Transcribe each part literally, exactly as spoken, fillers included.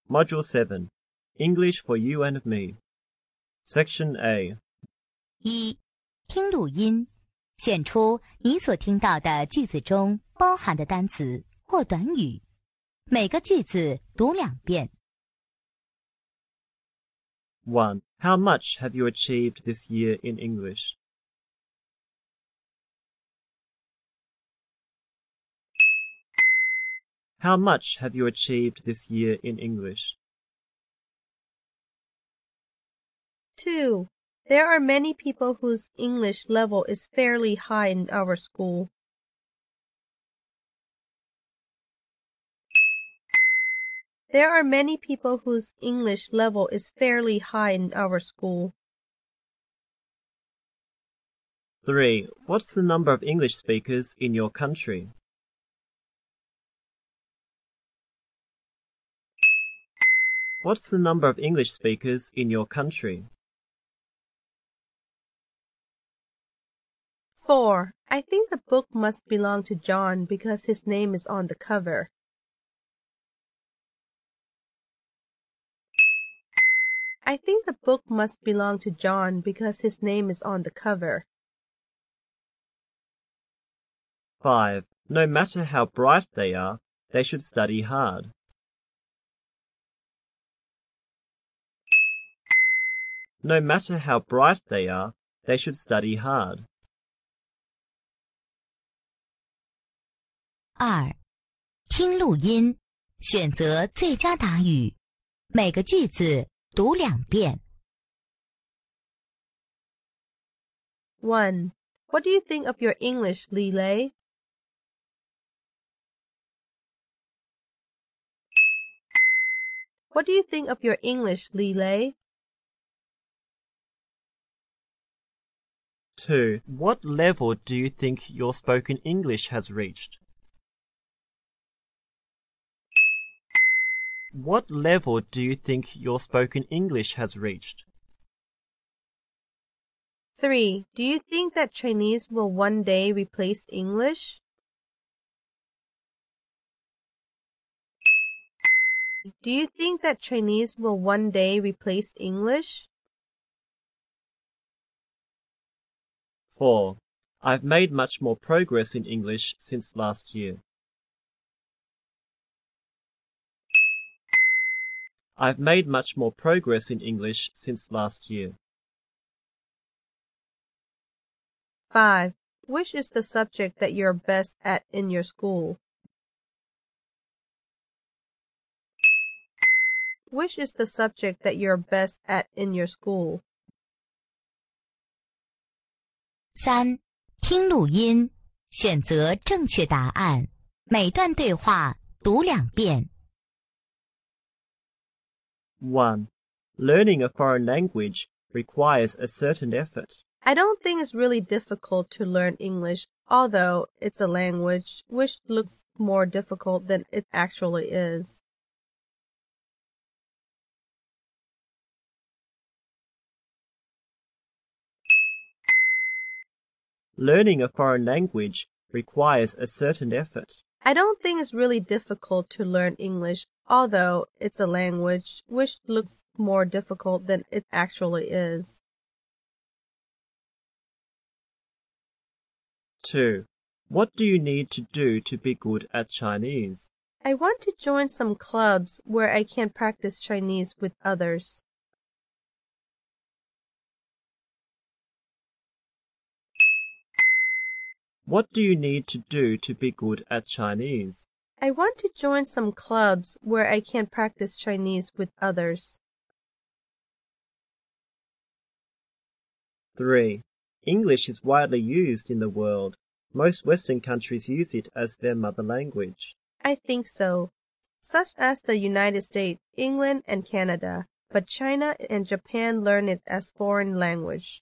Module seven, English for you and me. Section A. 一、听录音，选出你所听到的句子中包含的单词或短语，每个句子读两遍。 one. How much have you achieved this year in English? How much have you achieved this year in English? two. There are many people whose English level is fairly high in our school. There are many people whose English level is fairly high in our school. three. What's the number of English speakers in your country? What's the number of English speakers in your country? four. I think the book must belong to John because his name is on the cover. I think the book must belong to John because his name is on the cover. five. No matter how bright they are, they should study hard. No matter how bright they are, they should study hard. 二、听录音，选择最佳答语，每个句子读两遍。 one. What do you think of your English, Li Lei? What do you think of your English, Li Lei? two. What level do you think your spoken English has reached? What level do you think your spoken English has reached? three. Do you think that Chinese will one day replace English? Do you think that Chinese will one day replace English? four. I've made much more progress in English since last year. I've made much more progress in English since last year. five. Which is the subject that you're best at in your school? Which is the subject that you're best at in your school? 三、听录音，选择正确答案，每段对话读两遍。 one. Learning a foreign language requires a certain effort. I don't think it's really difficult to learn English, although it's a language which looks more difficult than it actually is. Learning a foreign language requires a certain effort. I don't think it's really difficult to learn English, although it's a language which looks more difficult than it actually is. two. What do you need to do to be good at Chinese? I want to join some clubs where I can practice Chinese with others. What do you need to do to be good at Chinese? I want to join some clubs where I can practice Chinese with others. three. English is widely used in the world. Most Western countries use it as their mother language. I think so, such as the United States, England, and Canada, but China and Japan learn it as foreign language.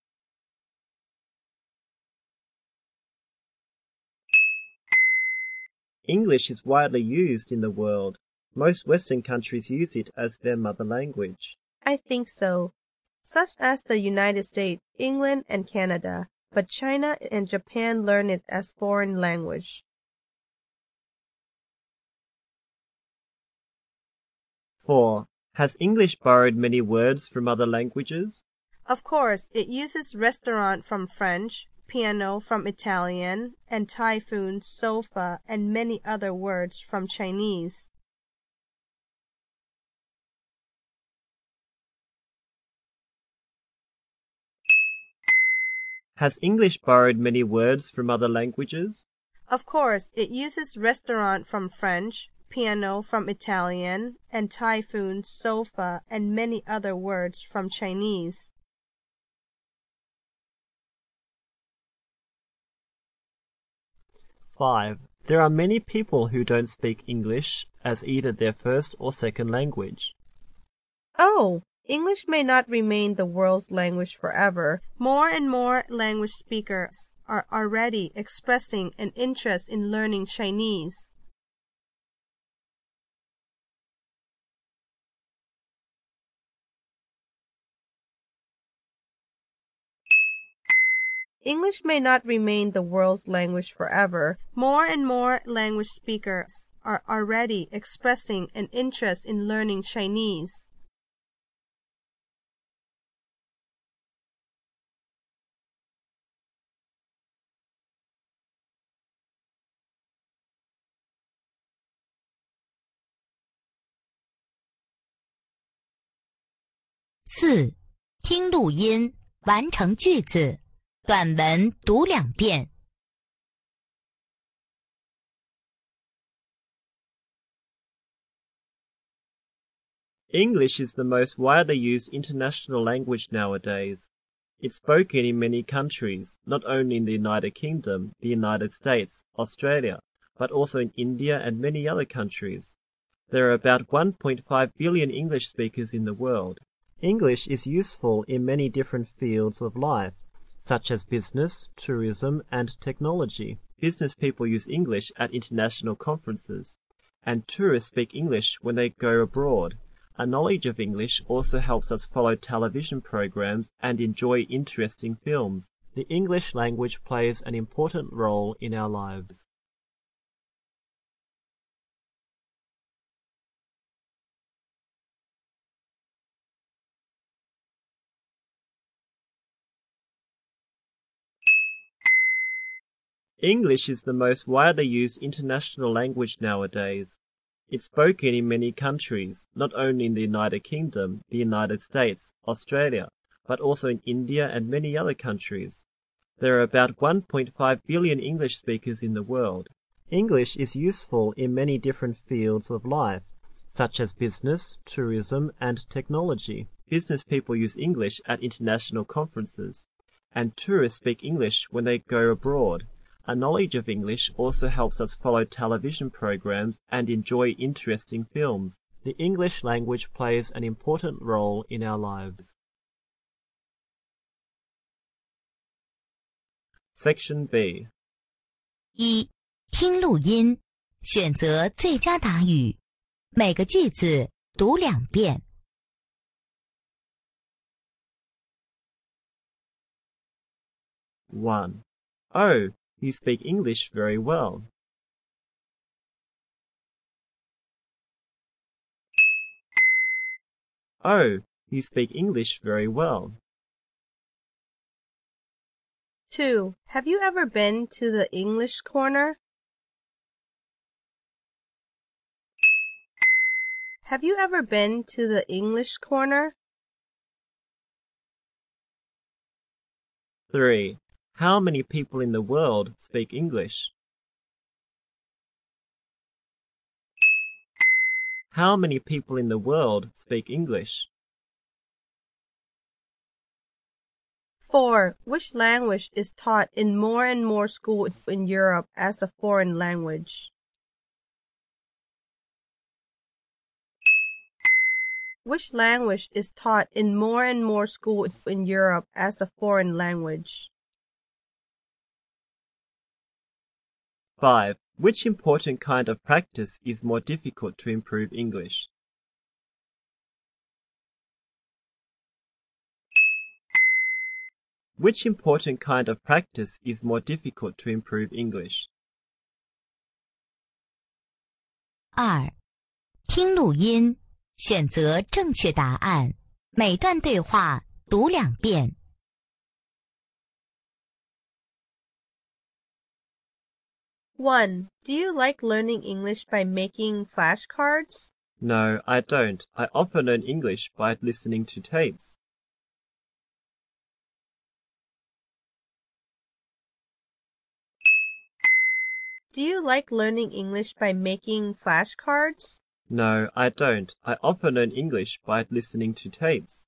English is widely used in the world. Most Western countries use it as their mother language. I think so, such as the United States, England, and Canada, but China and Japan learn it as foreign language. four. Has English borrowed many words from other languages? Of course, it uses restaurant from French, piano from Italian, and typhoon, sofa, and many other words from Chinese. Has English borrowed many words from other languages? Of course, it uses restaurant from French, piano from Italian, and typhoon, sofa, and many other words from Chinese. five. There are many people who don't speak English as either their first or second language. Oh, English may not remain the world's language forever. More and more language speakers are already expressing an interest in learning Chinese. English may not remain the world's language forever. More and more language speakers are already expressing an interest in learning Chinese. 四、听录音，完成句子，短文读两遍。 English is the most widely used international language nowadays. It's spoken in many countries, not only in the United Kingdom, the United States, Australia, but also in India and many other countries. There are about one point five billion English speakers in the world. English is useful in many different fields of life, such as business, tourism, and technology. Business people use English at international conferences, and tourists speak English when they go abroad. A knowledge of English also helps us follow television programs and enjoy interesting films. The English language plays an important role in our lives. English is the most widely used international language nowadays. It's spoken in many countries, not only in the United Kingdom, the United States, Australia, but also in India and many other countries. There are about one point five billion English speakers in the world. English is useful in many different fields of life, such as business, tourism, and technology. Business people use English at international conferences, and tourists speak English when they go abroad. A knowledge of English also helps us follow television programs and enjoy interesting films. The English language plays an important role in our lives. Section B. 一、听录音，选择最佳答语，每个句子读两遍。 one. Oh, you speak English very well. Oh, you speak English very well. two. Have you ever been to the English corner? Have you ever been to the English corner? three. How many people in the world speak English? How many people in the world speak English? four. Which language is taught in more and more schools in Europe as a foreign language? Which language is taught in more and more schools in Europe as a foreign language? five. Which important kind of practice is more difficult to improve English? Which important kind of practice is more difficult to improve English? 二、听录音， 选择正确答案。每段对话读两遍。 one. Do you like learning English by making flashcards? No, I don't. I often learn English by listening to tapes. Do you like learning English by making flashcards? No, I don't. I often learn English by listening to tapes.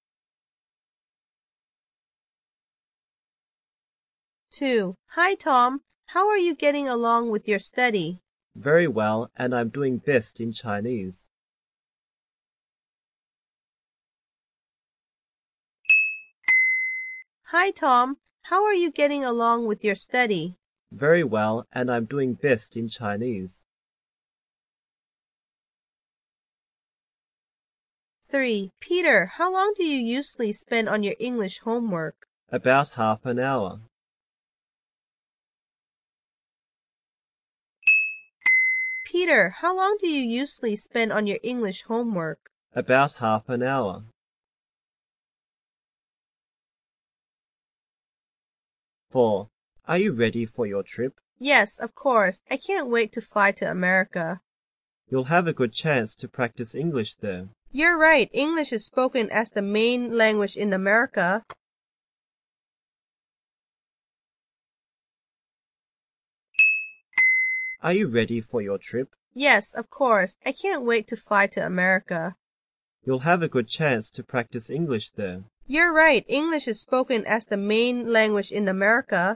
two. Hi, Tom. How are you getting along with your study? Very well, and I'm doing best in Chinese. Hi, Tom. How are you getting along with your study? Very well, and I'm doing best in Chinese. three. Peter, how long do you usually spend on your English homework? About half an hour. Peter, how long do you usually spend on your English homework? About half an hour. four. Are you ready for your trip? Yes, of course. I can't wait to fly to America. You'll have a good chance to practice English there. You're right. English is spoken as the main language in America. Are you ready for your trip? Yes, of course. I can't wait to fly to America. You'll have a good chance to practice English there. You're right. English is spoken as the main language in America.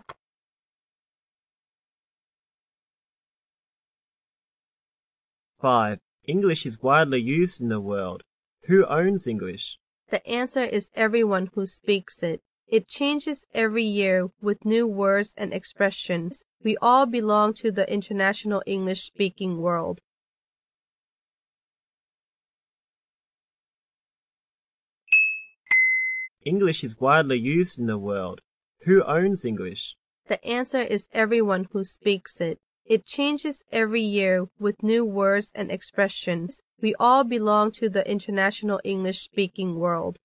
five. English is widely used in the world. Who owns English? The answer is everyone who speaks it. It changes every year with new words and expressions. We all belong to the international English-speaking world. English is widely used in the world. Who owns English? The answer is everyone who speaks it. It changes every year with new words and expressions. We all belong to the international English-speaking world.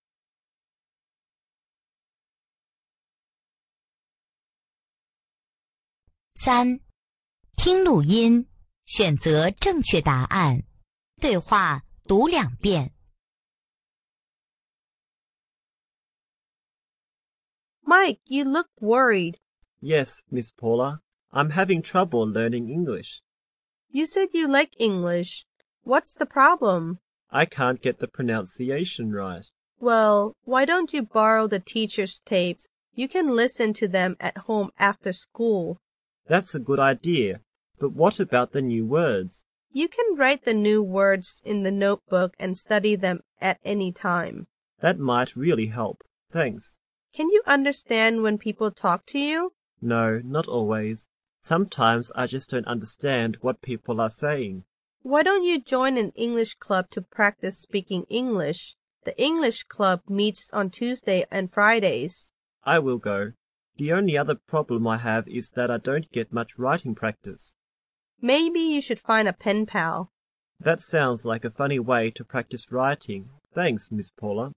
三、听录音，选择正确答案。对话读两遍。 Mike, you look worried. Yes, Miss Paula. I'm having trouble learning English. You said you like English. What's the problem? I can't get the pronunciation right. Well, why don't you borrow the teacher's tapes? You can listen to them at home after school. That's a good idea. But what about the new words? You can write the new words in the notebook and study them at any time. That might really help. Thanks. Can you understand when people talk to you? No, not always. Sometimes I just don't understand what people are saying. Why don't you join an English club to practice speaking English? The English club meets on Tuesday and Fridays. I will go. The only other problem I have is that I don't get much writing practice. Maybe you should find a pen pal. That sounds like a funny way to practice writing. Thanks, Miss Paula.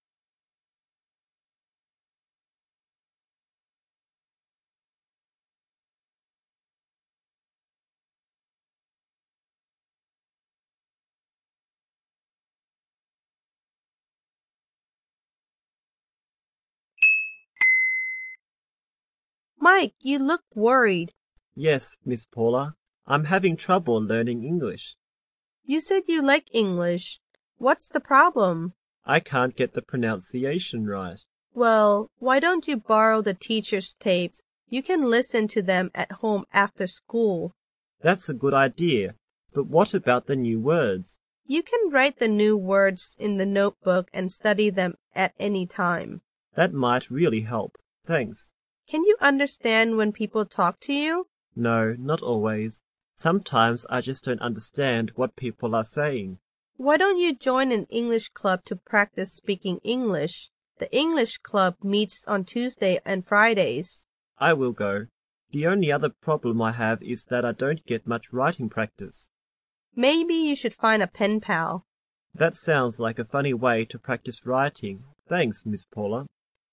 Mike, you look worried. Yes, Miss Paula. I'm having trouble learning English. You said you like English. What's the problem? I can't get the pronunciation right. Well, why don't you borrow the teacher's tapes? You can listen to them at home after school. That's a good idea. But what about the new words? You can write the new words in the notebook and study them at any time. That might really help. Thanks. Can you understand when people talk to you? No, not always. Sometimes I just don't understand what people are saying. Why don't you join an English club to practice speaking English? The English club meets on Tuesday and Fridays. I will go. The only other problem I have is that I don't get much writing practice. Maybe you should find a pen pal. That sounds like a funny way to practice writing. Thanks, Miss Paula.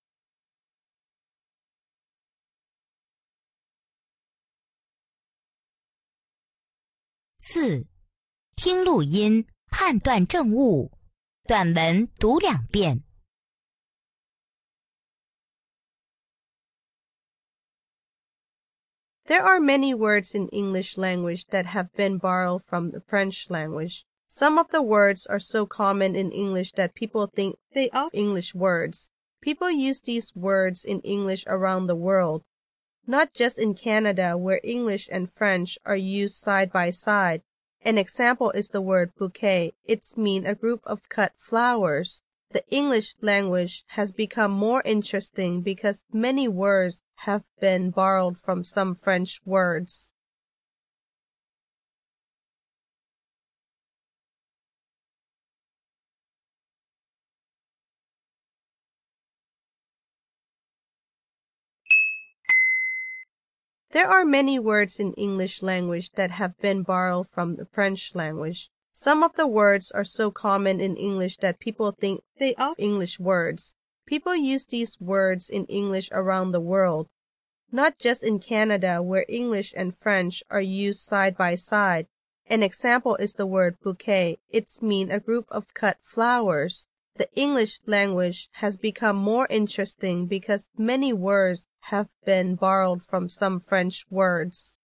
四、听录音，判断正误。短文读两遍。 There are many words in English language that have been borrowed from the French language. Some of the words are so common in English that people think they are English words. People use these words in English around the world, not just in Canada, where English and French are used side by side. An example is the word bouquet. It means a group of cut flowers. The English language has become more interesting because many words have been borrowed from some French words. There are many words in English language that have been borrowed from the French language. Some of the words are so common in English that people think they are English words. People use these words in English around the world, not just in Canada, where English and French are used side by side. An example is the word bouquet. It means a group of cut flowers. The English language has become more interesting because many words have been borrowed from some French words.